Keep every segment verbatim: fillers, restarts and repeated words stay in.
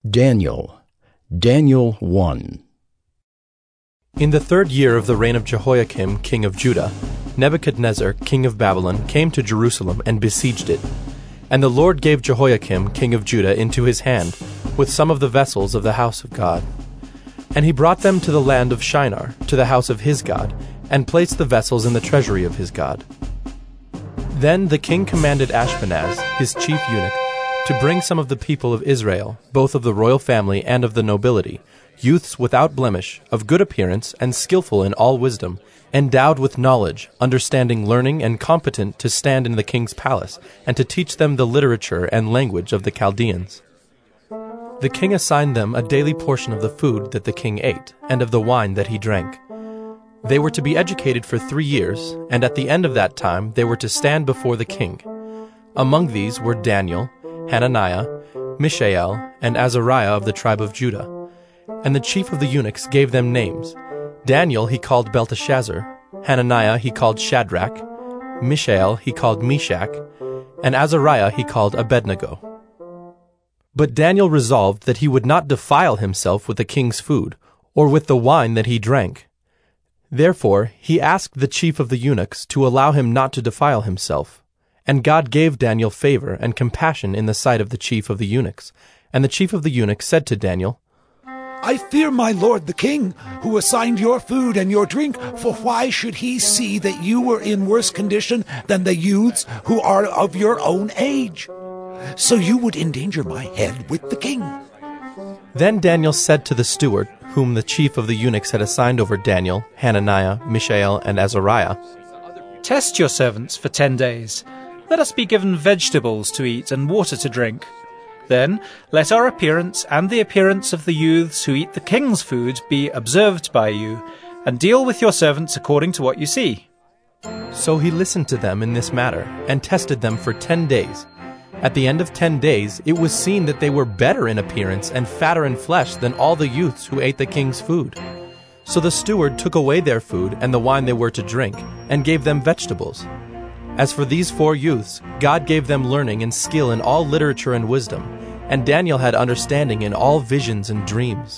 Daniel. Daniel one. In the third year of the reign of Jehoiakim, king of Judah, Nebuchadnezzar, king of Babylon, came to Jerusalem and besieged it. And the Lord gave Jehoiakim, king of Judah, into his hand, with some of the vessels of the house of God. And he brought them to the land of Shinar, to the house of his God, and placed the vessels in the treasury of his God. Then the king commanded Ashpenaz, his chief eunuch, to bring some of the people of Israel, both of the royal family and of the nobility, youths without blemish, of good appearance, and skillful in all wisdom, endowed with knowledge, understanding learning, and competent to stand in the king's palace, and to teach them the literature and language of the Chaldeans. The king assigned them a daily portion of the food that the king ate, and of the wine that he drank. They were to be educated for three years, and at the end of that time they were to stand before the king. Among these were Daniel, Hananiah, Mishael, and Azariah of the tribe of Judah. And the chief of the eunuchs gave them names. Daniel he called Belteshazzar, Hananiah he called Shadrach, Mishael he called Meshach, and Azariah he called Abednego. But Daniel resolved that he would not defile himself with the king's food, or with the wine that he drank. Therefore he asked the chief of the eunuchs to allow him not to defile himself. And God gave Daniel favor and compassion in the sight of the chief of the eunuchs. And the chief of the eunuchs said to Daniel, I fear my lord the king, who assigned your food and your drink, for why should he see that you were in worse condition than the youths who are of your own age? So you would endanger my head with the king. Then Daniel said to the steward, whom the chief of the eunuchs had assigned over Daniel, Hananiah, Mishael, and Azariah, Test your servants for ten days. Let us be given vegetables to eat and water to drink. Then let our appearance and the appearance of the youths who eat the king's food be observed by you, and deal with your servants according to what you see. So he listened to them in this matter, and tested them for ten days. At the end of ten days it was seen that they were better in appearance and fatter in flesh than all the youths who ate the king's food. So the steward took away their food and the wine they were to drink, and gave them vegetables. As for these four youths, God gave them learning and skill in all literature and wisdom, and Daniel had understanding in all visions and dreams.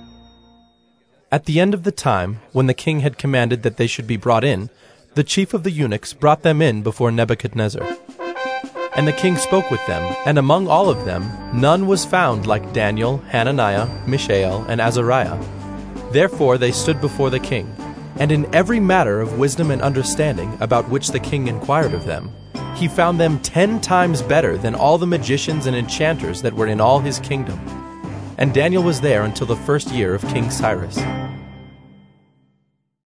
At the end of the time, when the king had commanded that they should be brought in, the chief of the eunuchs brought them in before Nebuchadnezzar. And the king spoke with them, and among all of them none was found like Daniel, Hananiah, Mishael, and Azariah. Therefore they stood before the king. And in every matter of wisdom and understanding about which the king inquired of them, he found them ten times better than all the magicians and enchanters that were in all his kingdom. And Daniel was there until the first year of King Cyrus.